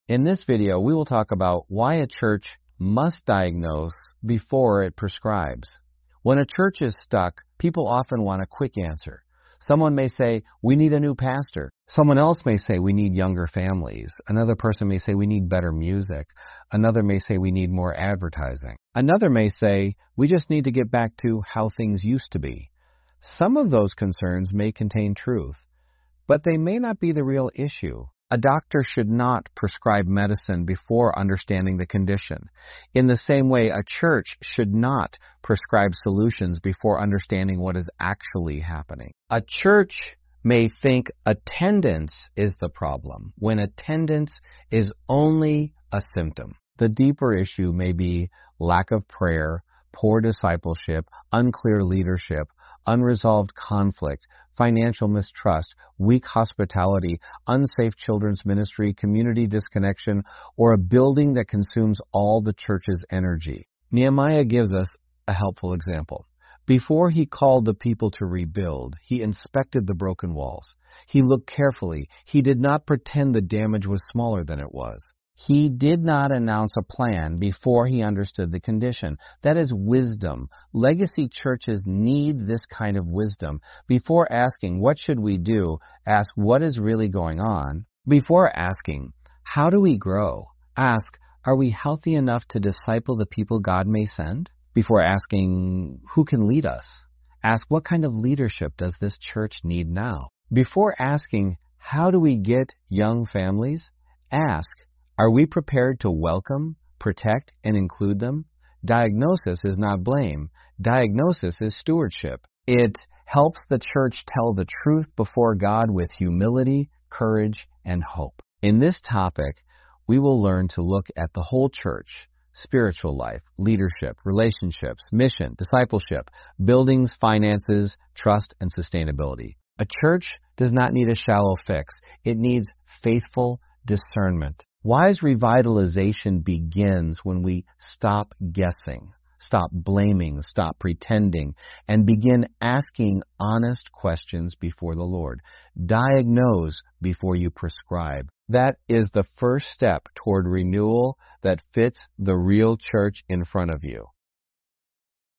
In this video, we will talk about why a church must diagnose before it prescribes. When a church is stuck, people often want a quick answer. Someone may say, we need a new pastor. Someone else may say, we need younger families. Another person may say, we need better music. Another may say, we need more advertising. Another may say, we just need to get back to how things used to be. Some of those concerns may contain truth, but they may not be the real issue. A doctor should not prescribe medicine before understanding the condition. In the same way, a church should not prescribe solutions before understanding what is actually happening. A church may think attendance is the problem, when attendance is only a symptom. The deeper issue may be lack of prayer, poor discipleship, unclear leadership, unresolved conflict, financial mistrust, weak hospitality, unsafe children's ministry, community disconnection, or a building that consumes all the church's energy. Nehemiah gives us a helpful example. Before he called the people to rebuild, he inspected the broken walls. He looked carefully. He did not pretend the damage was smaller than it was. He did not announce a plan before he understood the condition. That is wisdom. Legacy churches need this kind of wisdom. Before asking, what should we do? Ask, what is really going on? Before asking, how do we grow? Ask, are we healthy enough to disciple the people God may send? Before asking, who can lead us? Ask, what kind of leadership does this church need now? Before asking, how do we get young families? Ask, are we prepared to welcome, protect, and include them? Diagnosis is not blame. Diagnosis is stewardship. It helps the church tell the truth before God with humility, courage, and hope. In this topic, we will learn to look at the whole church: spiritual life, leadership, relationships, mission, discipleship, buildings, finances, trust, and sustainability. A church does not need a shallow fix. It needs faithful discernment. Wise revitalization begins when we stop guessing, stop blaming, stop pretending, and begin asking honest questions before the Lord. Diagnose before you prescribe. That is the first step toward renewal that fits the real church in front of you.